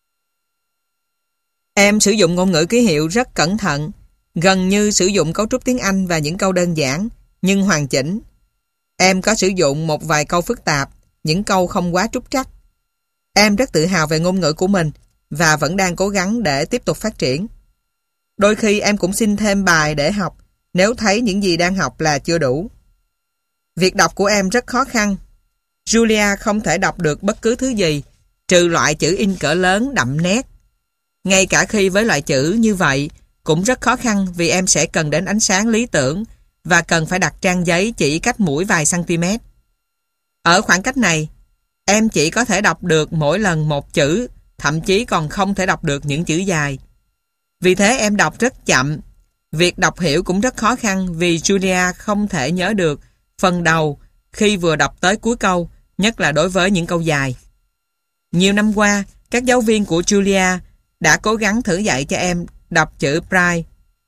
Em sử dụng ngôn ngữ ký hiệu rất cẩn thận, gần như sử dụng cấu trúc tiếng Anh và những câu đơn giản, nhưng hoàn chỉnh. Em có sử dụng một vài câu phức tạp, những câu không quá trúc trắc. Em rất tự hào về ngôn ngữ của mình và vẫn đang cố gắng để tiếp tục phát triển. Đôi khi em cũng xin thêm bài để học nếu thấy những gì đang học là chưa đủ. Việc đọc của em rất khó khăn. Julia không thể đọc được bất cứ thứ gì trừ loại chữ in cỡ lớn đậm nét. Ngay cả khi với loại chữ như vậy cũng rất khó khăn vì em sẽ cần đến ánh sáng lý tưởng và cần phải đặt trang giấy chỉ cách mũi vài cm. Ở khoảng cách này, em chỉ có thể đọc được mỗi lần một chữ thậm chí còn không thể đọc được những chữ dài. Vì thế em đọc rất chậm. Việc đọc hiểu cũng rất khó khăn vì Julia không thể nhớ được phần đầu khi vừa đọc tới cuối câu, nhất là đối với những câu dài. Nhiều năm qua, các giáo viên của Julia đã cố gắng thử dạy cho em đọc chữ Braille.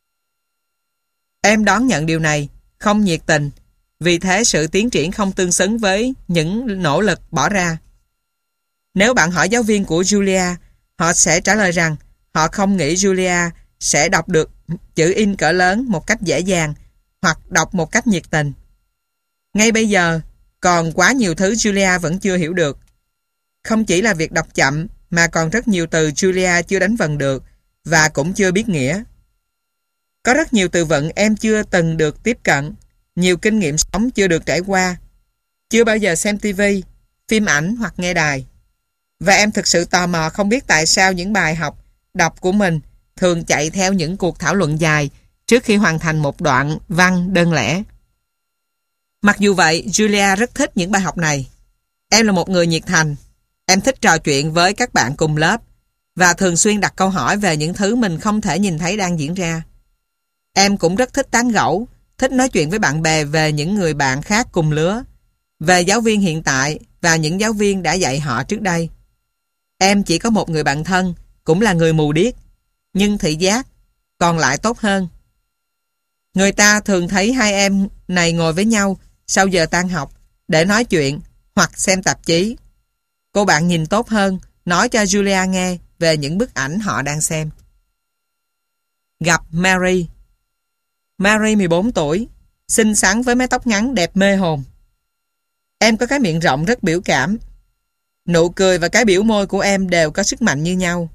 Em đón nhận điều này, không nhiệt tình, vì thế sự tiến triển không tương xứng với những nỗ lực bỏ ra. Nếu bạn hỏi giáo viên của Julia, họ sẽ trả lời rằng họ không nghĩ Julia sẽ đọc được chữ in cỡ lớn một cách dễ dàng hoặc đọc một cách nhiệt tình. Ngay bây giờ, còn quá nhiều thứ Julia vẫn chưa hiểu được. Không chỉ là việc đọc chậm, mà còn rất nhiều từ Julia chưa đánh vần được và cũng chưa biết nghĩa. Có rất nhiều từ vựng em chưa từng được tiếp cận, nhiều kinh nghiệm sống chưa được trải qua, chưa bao giờ xem ti vi, phim ảnh hoặc nghe đài. Và em thực sự tò mò không biết tại sao những bài học, đọc của mình thường chạy theo những cuộc thảo luận dài trước khi hoàn thành một đoạn văn đơn lẻ. Mặc dù vậy, Julia rất thích những bài học này. Em là một người nhiệt thành. Em thích trò chuyện với các bạn cùng lớp và thường xuyên đặt câu hỏi về những thứ mình không thể nhìn thấy đang diễn ra. Em cũng rất thích tán gẫu, thích nói chuyện với bạn bè về những người bạn khác cùng lứa, về giáo viên hiện tại và những giáo viên đã dạy họ trước đây. Em chỉ có một người bạn thân, cũng là người mù điếc, nhưng thị giác còn lại tốt hơn. Người ta thường thấy hai em này ngồi với nhau sau giờ tan học để nói chuyện hoặc xem tạp chí. Cô bạn nhìn tốt hơn, nói cho Julia nghe về những bức ảnh họ đang xem. Gặp Mary. Mary mười bốn tuổi, xinh xắn với mái tóc ngắn đẹp mê hồn. Em có cái miệng rộng rất biểu cảm. Nụ cười và cái biểu môi của em đều có sức mạnh như nhau.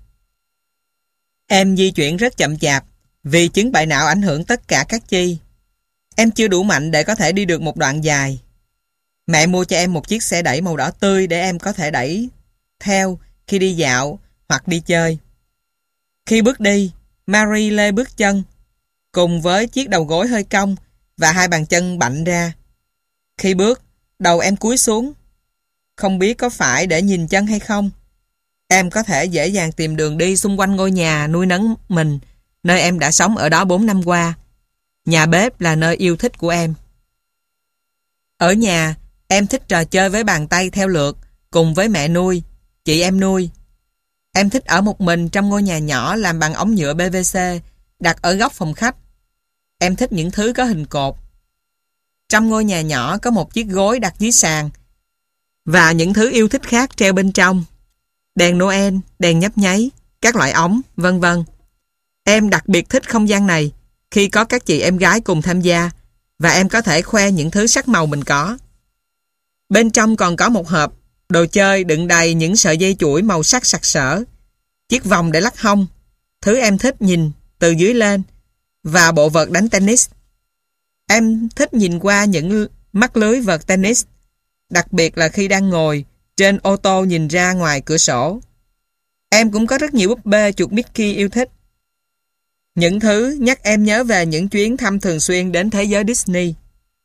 Em di chuyển rất chậm chạp vì chứng bại não ảnh hưởng tất cả các chi. Em chưa đủ mạnh để có thể đi được một đoạn dài. Mẹ mua cho em một chiếc xe đẩy màu đỏ tươi để em có thể đẩy theo khi đi dạo hoặc đi chơi. Khi bước đi, Mary lê bước chân cùng với chiếc đầu gối hơi cong và hai bàn chân bạnh ra. Khi bước, đầu em cúi xuống. Không biết có phải để nhìn chân hay không. Em có thể dễ dàng tìm đường đi xung quanh ngôi nhà nuôi nấng mình, nơi em đã sống ở đó bốn năm qua. Nhà bếp là nơi yêu thích của em. Ở nhà, em thích trò chơi với bàn tay theo lượt cùng với mẹ nuôi, chị em nuôi. Em thích ở một mình trong ngôi nhà nhỏ làm bằng ống nhựa pê vê xê đặt ở góc phòng khách. Em thích những thứ có hình cột. Trong ngôi nhà nhỏ có một chiếc gối đặt dưới sàn và những thứ yêu thích khác treo bên trong. Đèn Noel, đèn nhấp nháy, các loại ống, vân vân. Em đặc biệt thích không gian này khi có các chị em gái cùng tham gia và em có thể khoe những thứ sắc màu mình có. Bên trong còn có một hộp đồ chơi đựng đầy những sợi dây chuỗi màu sắc sặc sỡ, chiếc vòng để lắc hông, thứ em thích nhìn từ dưới lên, và bộ vợt đánh tennis. Em thích nhìn qua những mắt lưới vợt tennis, đặc biệt là khi đang ngồi trên ô tô nhìn ra ngoài cửa sổ. Em cũng có rất nhiều búp bê chuột Mickey yêu thích. Những thứ nhắc em nhớ về những chuyến thăm thường xuyên đến thế giới Disney.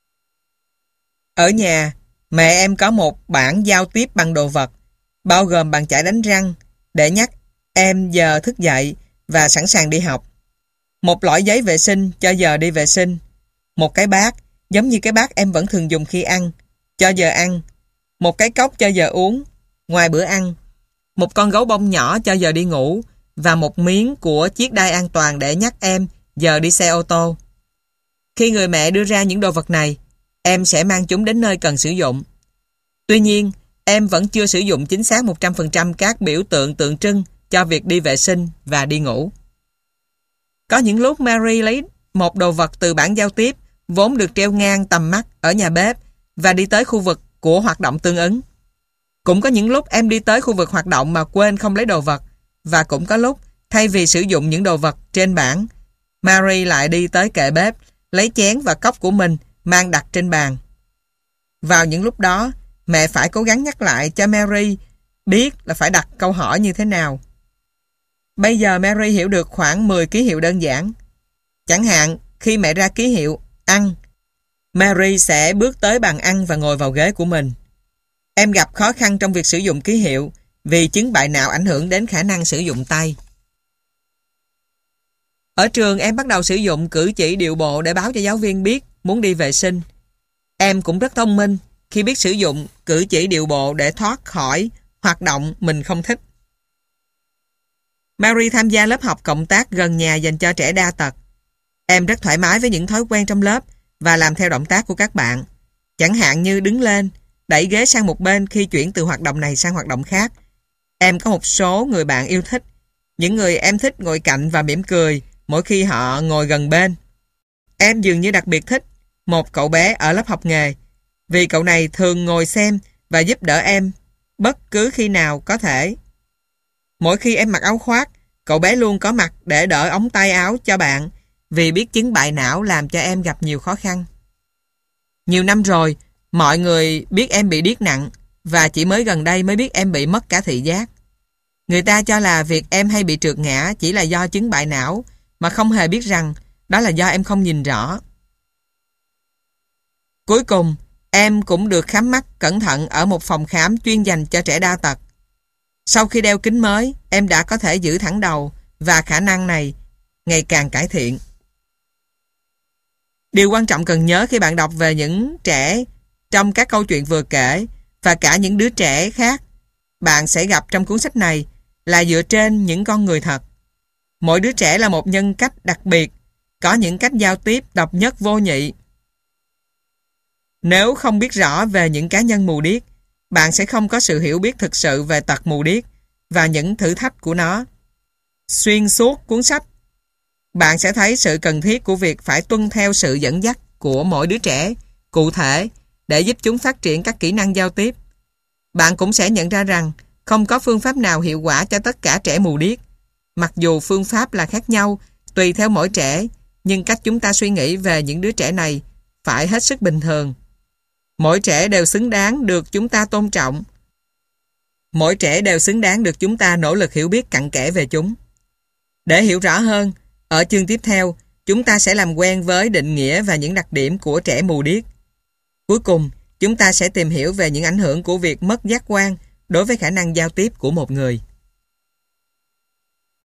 Ở nhà, mẹ em có một bảng giao tiếp bằng đồ vật, bao gồm bàn chải đánh răng, để nhắc em giờ thức dậy và sẵn sàng đi học. Một lõi giấy vệ sinh cho giờ đi vệ sinh. Một cái bát, giống như cái bát em vẫn thường dùng khi ăn, cho giờ ăn. Một cái cốc cho giờ uống, ngoài bữa ăn. Một con gấu bông nhỏ cho giờ đi ngủ, và một miếng của chiếc đai an toàn để nhắc em giờ đi xe ô tô. Khi người mẹ đưa ra những đồ vật này, em sẽ mang chúng đến nơi cần sử dụng. Tuy nhiên, em vẫn chưa sử dụng chính xác một trăm phần trăm các biểu tượng tượng trưng cho việc đi vệ sinh và đi ngủ. Có những lúc Mary lấy một đồ vật từ bảng giao tiếp vốn được treo ngang tầm mắt ở nhà bếp và đi tới khu vực của hoạt động tương ứng. Cũng có những lúc em đi tới khu vực hoạt động mà quên không lấy đồ vật, và cũng có lúc thay vì sử dụng những đồ vật trên bảng, Mary lại đi tới kệ bếp lấy chén và cốc của mình mang đặt trên bàn. Vào những lúc đó, mẹ phải cố gắng nhắc lại cho Mary biết là phải đặt câu hỏi như thế nào. Bây giờ Mary hiểu được khoảng mười ký hiệu đơn giản. Chẳng hạn, khi mẹ ra ký hiệu ăn, Mary sẽ bước tới bàn ăn và ngồi vào ghế của mình. Em gặp khó khăn trong việc sử dụng ký hiệu vì chứng bại não ảnh hưởng đến khả năng sử dụng tay. Ở trường em bắt đầu sử dụng cử chỉ điệu bộ để báo cho giáo viên biết muốn đi vệ sinh. Em cũng rất thông minh khi biết sử dụng cử chỉ điệu bộ để thoát khỏi hoạt động mình không thích. Mary tham gia lớp học cộng tác gần nhà dành cho trẻ đa tật. Em rất thoải mái với những thói quen trong lớp và làm theo động tác của các bạn. Chẳng hạn như đứng lên, đẩy ghế sang một bên khi chuyển từ hoạt động này sang hoạt động khác. Em có một số người bạn yêu thích. Những người em thích ngồi cạnh và mỉm cười mỗi khi họ ngồi gần bên. Em dường như đặc biệt thích một cậu bé ở lớp học nghề, vì cậu này thường ngồi xem và giúp đỡ em bất cứ khi nào có thể. Mỗi khi em mặc áo khoác, cậu bé luôn có mặt để đỡ ống tay áo cho bạn, vì biết chứng bại não làm cho em gặp nhiều khó khăn. Nhiều năm rồi, mọi người biết em bị điếc nặng và chỉ mới gần đây mới biết em bị mất cả thị giác. Người ta cho là việc em hay bị trượt ngã chỉ là do chứng bại não, mà không hề biết rằng đó là do em không nhìn rõ. Cuối cùng, em cũng được khám mắt cẩn thận ở một phòng khám chuyên dành cho trẻ đa tật. Sau khi đeo kính mới, em đã có thể giữ thẳng đầu và khả năng này ngày càng cải thiện. Điều quan trọng cần nhớ khi bạn đọc về những trẻ trong các câu chuyện vừa kể và cả những đứa trẻ khác bạn sẽ gặp trong cuốn sách này là dựa trên những con người thật. Mỗi đứa trẻ là một nhân cách đặc biệt, có những cách giao tiếp độc nhất vô nhị. Nếu không biết rõ về những cá nhân mù điếc, bạn sẽ không có sự hiểu biết thực sự về tật mù điếc và những thử thách của nó. Xuyên suốt cuốn sách, bạn sẽ thấy sự cần thiết của việc phải tuân theo sự dẫn dắt của mỗi đứa trẻ cụ thể để giúp chúng phát triển các kỹ năng giao tiếp. Bạn cũng sẽ nhận ra rằng không có phương pháp nào hiệu quả cho tất cả trẻ mù điếc. Mặc dù phương pháp là khác nhau tùy theo mỗi trẻ, nhưng cách chúng ta suy nghĩ về những đứa trẻ này phải hết sức bình thường. Mỗi trẻ đều xứng đáng được chúng ta tôn trọng. Mỗi trẻ đều xứng đáng được chúng ta nỗ lực hiểu biết cặn kẽ về chúng. Để hiểu rõ hơn, ở chương tiếp theo, chúng ta sẽ làm quen với định nghĩa và những đặc điểm của trẻ mù điếc. Cuối cùng, chúng ta sẽ tìm hiểu về những ảnh hưởng của việc mất giác quan đối với khả năng giao tiếp của một người.